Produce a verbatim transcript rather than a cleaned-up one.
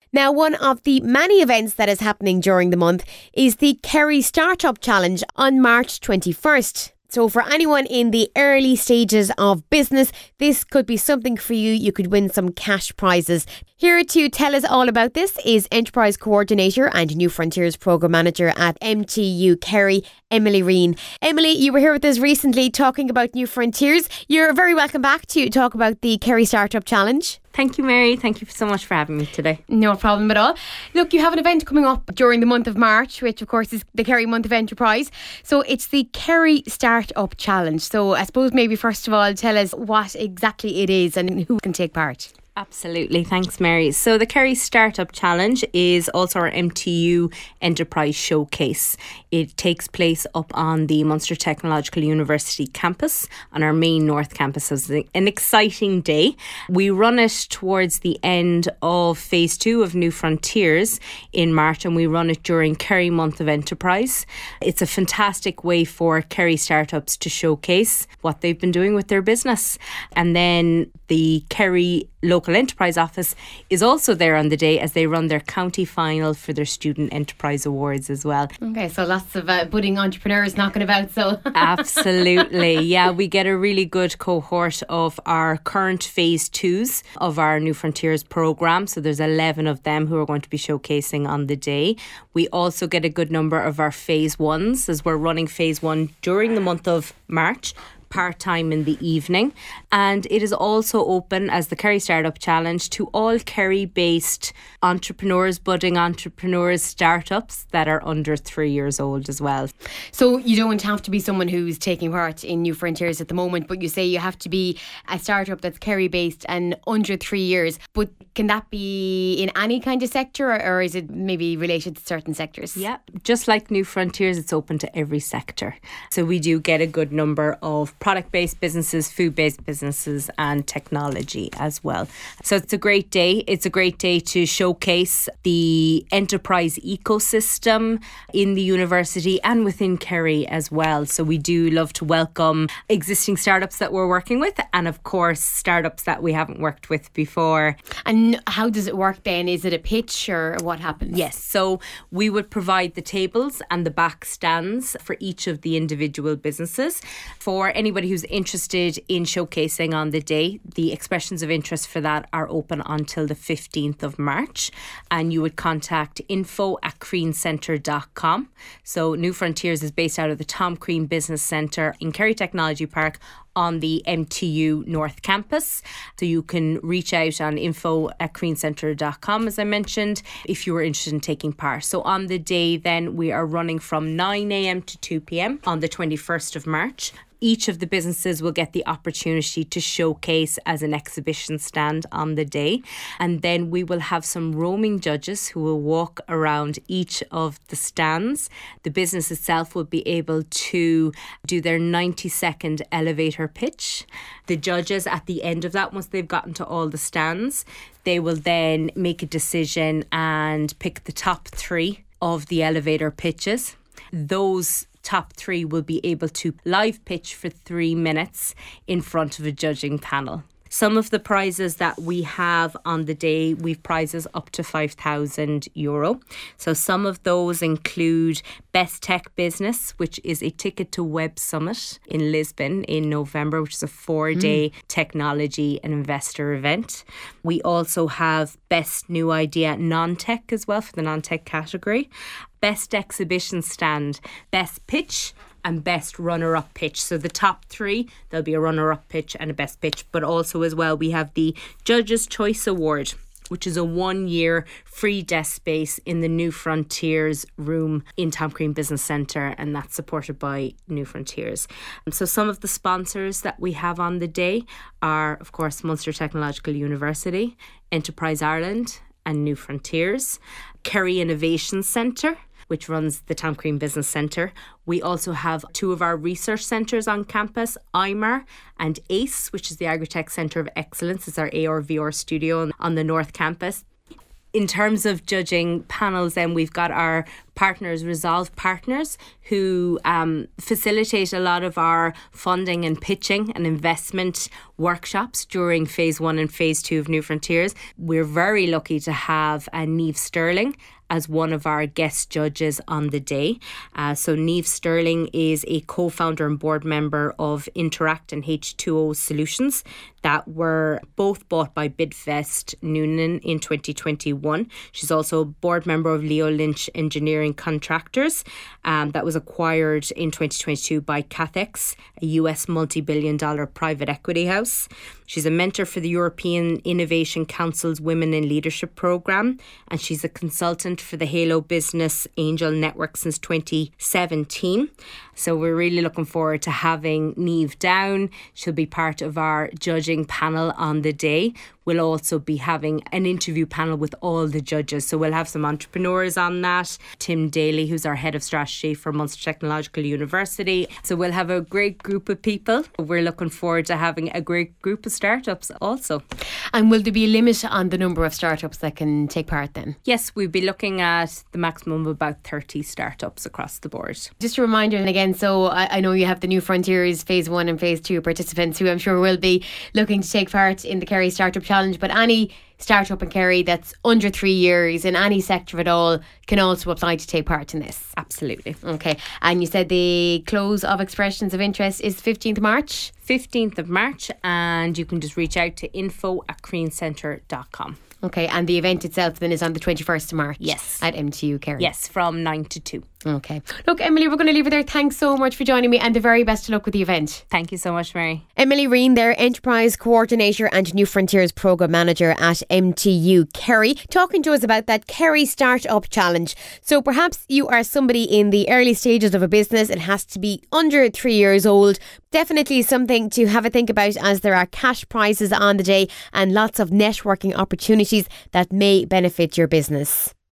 Now, one of the many events that is happening during the month is the Kerry Startup Challenge on March twenty-first. So for anyone in the early stages of business, this could be something for you. You could win some cash prizes. Here to tell us all about this is Enterprise Coordinator and New Frontiers Programme Manager at M T U Kerry, Emily Reen. Emily, you were here with us recently talking about New Frontiers. You're very welcome back to talk about the Kerry Startup Challenge. Thank you, Mary. Thank you so much for having me today. No problem at all. Look, you have an event coming up during the month of March, which of course is the Kerry Month of Enterprise. So it's the Kerry Startup Challenge. So I suppose maybe first of all, tell us what exactly it is and who can take part. Absolutely. Thanks, Mary. So the Kerry Startup Challenge is also our M T U Enterprise Showcase. It takes place up on the Munster Technological University campus on our main North campus. So it's an exciting day. We run it towards the end of phase two of New Frontiers in March, and we run it during Kerry Month of Enterprise. It's a fantastic way for Kerry startups to showcase what they've been doing with their business. And then the Kerry Local Enterprise Office is also there on the day as they run their county final for their Student Enterprise Awards as well. Okay, so lots of uh, budding entrepreneurs knocking about. So Absolutely. Yeah, we get a really good cohort of our current phase twos of our New Frontiers programme. So there's eleven of them who are going to be showcasing on the day. We also get a good number of our phase ones as we're running phase one during the month of March, part-time in the evening, and it is also open as the Kerry Startup Challenge to all Kerry-based entrepreneurs, budding entrepreneurs, startups that are under three years old as well. So you don't have to be someone who's taking part in New Frontiers at the moment, but you say you have to be a startup that's Kerry-based and under three years. But can that be in any kind of sector, or, or is it maybe related to certain sectors? Yeah, just like New Frontiers, it's open to every sector. So we do get a good number of product-based businesses, food-based businesses and technology as well. So it's a great day. It's a great day to showcase the enterprise ecosystem in the university and within Kerry as well. So we do love to welcome existing startups that we're working with and of course startups that we haven't worked with before. And how does it work then? Is it a pitch or what happens? Yes, so we would provide the tables and the back stands for each of the individual businesses. For any Anybody who's interested in showcasing on the day, the expressions of interest for that are open until the fifteenth of March, and you would contact info at crean centre dot com. So New Frontiers is based out of the Tom Crean Business Centre in Kerry Technology Park on the M T U North Campus. So you can reach out on info at crean centre dot com, as I mentioned, if you were interested in taking part. So on the day then, we are running from nine a.m. to two p.m. on the twenty-first of March. Each of the businesses will get the opportunity to showcase as an exhibition stand on the day. And then we will have some roaming judges who will walk around each of the stands. The business itself will be able to do their ninety second elevator pitch. The judges at the end of that, once they've gotten to all the stands, they will then make a decision and pick the top three of the elevator pitches. Those top three will be able to live pitch for three minutes in front of a judging panel. Some of the prizes that we have on the day, we've prizes up to five thousand euro. So some of those include Best Tech Business, which is a ticket to Web Summit in Lisbon in November, which is a four-day mm. technology and investor event. We also have Best New Idea Non-Tech as well for the non-tech category. Best Exhibition Stand, Best Pitch and Best Runner-Up Pitch. So the top three, there'll be a runner-up pitch and a best pitch. But also as well, we have the Judges' Choice Award, which is a one-year free desk space in the New Frontiers room in Tom Crean Business Centre, and that's supported by New Frontiers. So some of the sponsors that we have on the day are, of course, Munster Technological University, Enterprise Ireland and New Frontiers, Kerry Innovation Centre, which runs the Tom Crean Business Centre. We also have two of our research centres on campus, I M A R and ACE, which is the Agritech Centre of Excellence. It's our A R V R studio on the North Campus. In terms of judging panels, then we've got our partners, Resolve Partners, who um, facilitate a lot of our funding and pitching and investment workshops during phase one and phase two of New Frontiers. We're very lucky to have uh, Niamh Sterling as one of our guest judges on the day. Uh, so Niamh Sterling is a co-founder and board member of Interact and H two O Solutions that were both bought by Bidvest Noonan in twenty twenty-one. She's also a board member of Leo Lynch Engineering Contractors um, that was acquired in twenty twenty-two by Cathex, a U S multi-billion dollar private equity house. She's a mentor for the European Innovation Council's Women in Leadership programme, and she's a consultant for the Halo Business Angel Network since twenty seventeen. So we're really looking forward to having Niamh down. She'll be part of our judging panel on the day. We'll also be having an interview panel with all the judges. So we'll have some entrepreneurs on that. Tim Daly, who's our head of strategy for Munster Technological University. So we'll have a great group of people. We're looking forward to having a great group of startups also. And will there be a limit on the number of startups that can take part then? Yes, we'll be looking at the maximum of about thirty startups across the board. Just a reminder, and again, so I, I know you have the New Frontiers phase one and phase two participants who I'm sure will be looking to take part in the Kerry Startup Challenge, but any startup in Kerry that's under three years in any sector at all can also apply to take part in this. Absolutely. Okay. And you said the close of expressions of interest is fifteenth of March? fifteenth of March, and you can just reach out to info at creancentre dot com. Okay, and the event itself then is on the twenty-first of March? Yes. At M T U Kerry? Yes, from nine to two. Okay. Look, Emily, we're going to leave it there. Thanks so much for joining me, and the very best of luck with the event. Thank you so much, Mary. Emily Reen there, Enterprise Coordinator and New Frontiers Programme Manager at M T U Kerry, talking to us about that Kerry Startup Challenge. So perhaps you are somebody in the early stages of a business. It has to be under three years old. Definitely something to have a think about, as there are cash prizes on the day and lots of networking opportunities that may benefit your business.